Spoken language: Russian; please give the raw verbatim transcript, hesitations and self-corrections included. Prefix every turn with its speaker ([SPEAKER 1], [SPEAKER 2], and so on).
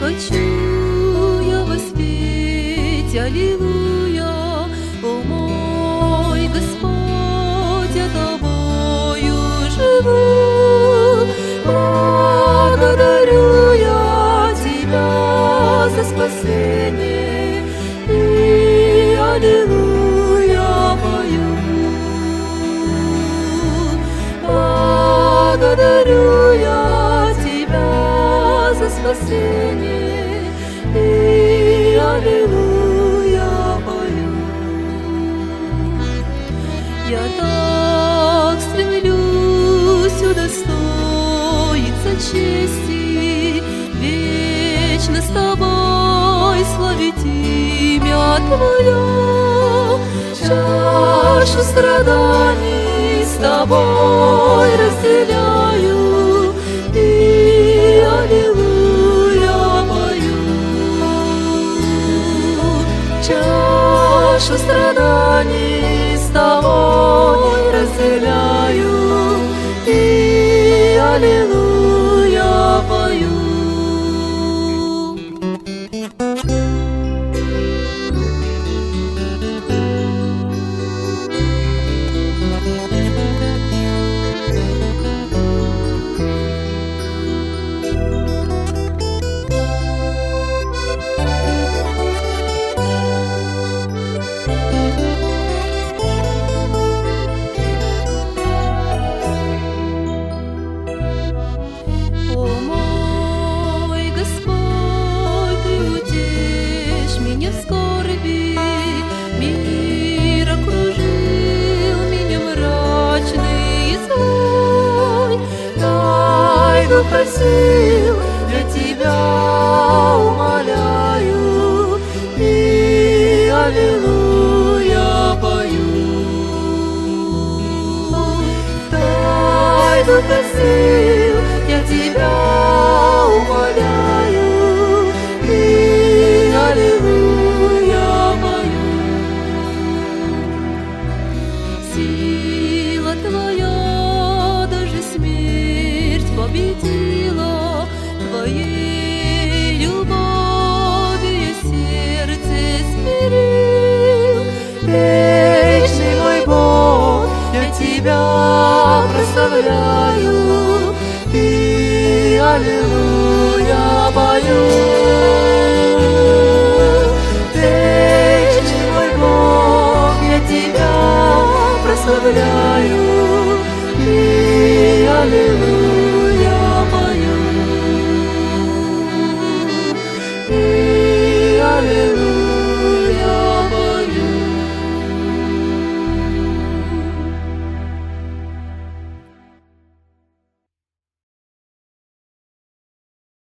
[SPEAKER 1] хочу я воспеть, аллилуйя, о мой Господь, я тобою живу. Благодарю я тебя за спасение и аллилуйя пою. Благодарю я тебя за спасение и аллилуйя пою. Я так стремлюсь удостоиться чести, вечно с тобой славить имя Твое. Чашу страданий с тобой разделяю и аллилуйя пою. Чашу страданий с тобой разделяю и аллилуйя пою. Духа сил для тебя умоляю и аллилуйя пою. Дай Духа сил, я тебя умоляю и аллилуйя пою. Сила твоя даже смерть победила, твоей любовью сердце смирил. Вечный мой Бог, я тебя прославляю и аллилуйя пою. Вечный мой Бог, я тебя прославляю